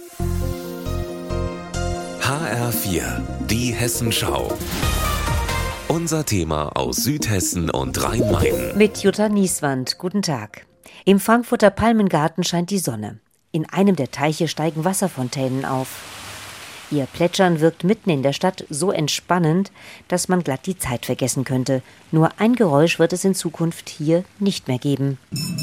HR4, die Hessenschau. Unser Thema aus Südhessen und Rhein-Main. Mit Jutta Nieswand, guten Tag. Im Frankfurter Palmengarten scheint die Sonne. In einem der Teiche steigen Wasserfontänen auf. Ihr Plätschern wirkt mitten in der Stadt so entspannend, dass man glatt die Zeit vergessen könnte. Nur ein Geräusch wird es in Zukunft hier nicht mehr geben.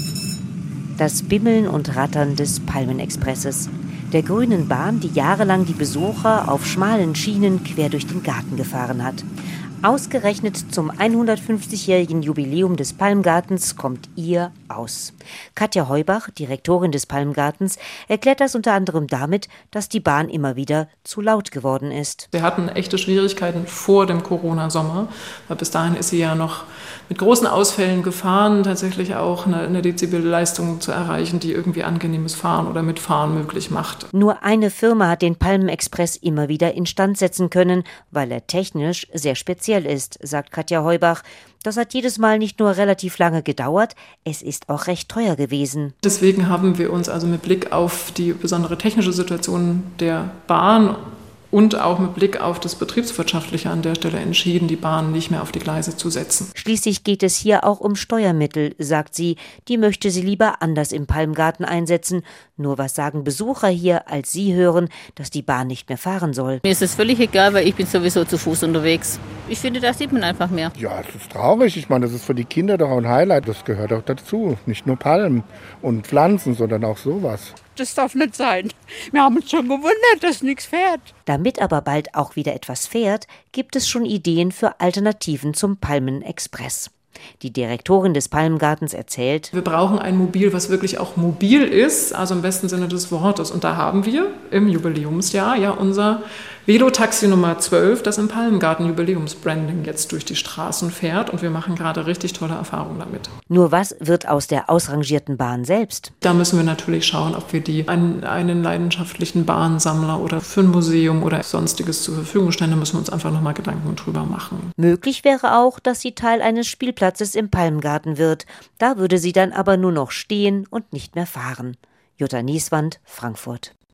Das Bimmeln und Rattern des Palmenexpresses. Der grünen Bahn, die jahrelang die Besucher auf schmalen Schienen quer durch den Garten gefahren hat. Ausgerechnet zum 150-jährigen Jubiläum des Palmgartens kommt ihr aus. Katja Heubach, Direktorin des Palmgartens, erklärt das unter anderem damit, dass die Bahn immer wieder zu laut geworden ist. Wir hatten echte Schwierigkeiten vor dem Corona-Sommer, weil bis dahin ist sie ja noch mit großen Ausfällen gefahren, tatsächlich auch eine Dezibelleistung zu erreichen, die irgendwie angenehmes Fahren oder Mitfahren möglich macht. Nur eine Firma hat den Palmenexpress immer wieder instand setzen können, weil er technisch sehr speziell ist, sagt Katja Heubach. Das hat jedes Mal nicht nur relativ lange gedauert, es ist auch recht teuer gewesen. Deswegen haben wir uns also mit Blick auf die besondere technische Situation der Bahn und auch mit Blick auf das Betriebswirtschaftliche an der Stelle entschieden, die Bahn nicht mehr auf die Gleise zu setzen. Schließlich geht es hier auch um Steuermittel, sagt sie. Die möchte sie lieber anders im Palmgarten einsetzen. Nur was sagen Besucher hier, als sie hören, dass die Bahn nicht mehr fahren soll? Mir ist es völlig egal, weil ich bin sowieso zu Fuß unterwegs. Ich finde, da sieht man einfach mehr. Ja, es ist traurig. Ich meine, das ist für die Kinder doch ein Highlight. Das gehört auch dazu. Nicht nur Palmen und Pflanzen, sondern auch sowas. Das darf nicht sein. Wir haben uns schon gewundert, dass nichts fährt. Damit aber bald auch wieder etwas fährt, gibt es schon Ideen für Alternativen zum Palmenexpress. Die Direktorin des Palmgartens erzählt: Wir brauchen ein Mobil, was wirklich auch mobil ist, also im besten Sinne des Wortes. Und da haben wir im Jubiläumsjahr ja unser Velotaxi Nummer 12, das im Palmgarten Jubiläumsbranding jetzt durch die Straßen fährt. Und wir machen gerade richtig tolle Erfahrungen damit. Nur was wird aus der ausrangierten Bahn selbst? Da müssen wir natürlich schauen, ob wir die an einen leidenschaftlichen Bahnsammler oder für ein Museum oder Sonstiges zur Verfügung stellen. Da müssen wir uns einfach nochmal Gedanken drüber machen. Möglich wäre auch, dass sie Teil eines Spielplatzes im Palmgarten wird. Da würde sie dann aber nur noch stehen und nicht mehr fahren. Jutta Nieswand, Frankfurt.